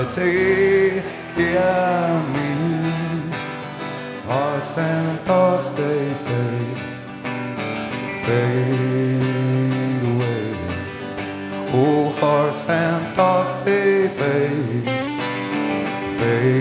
Take care me, hearts and thoughts they fade away. Oh, hearts and thoughts they fade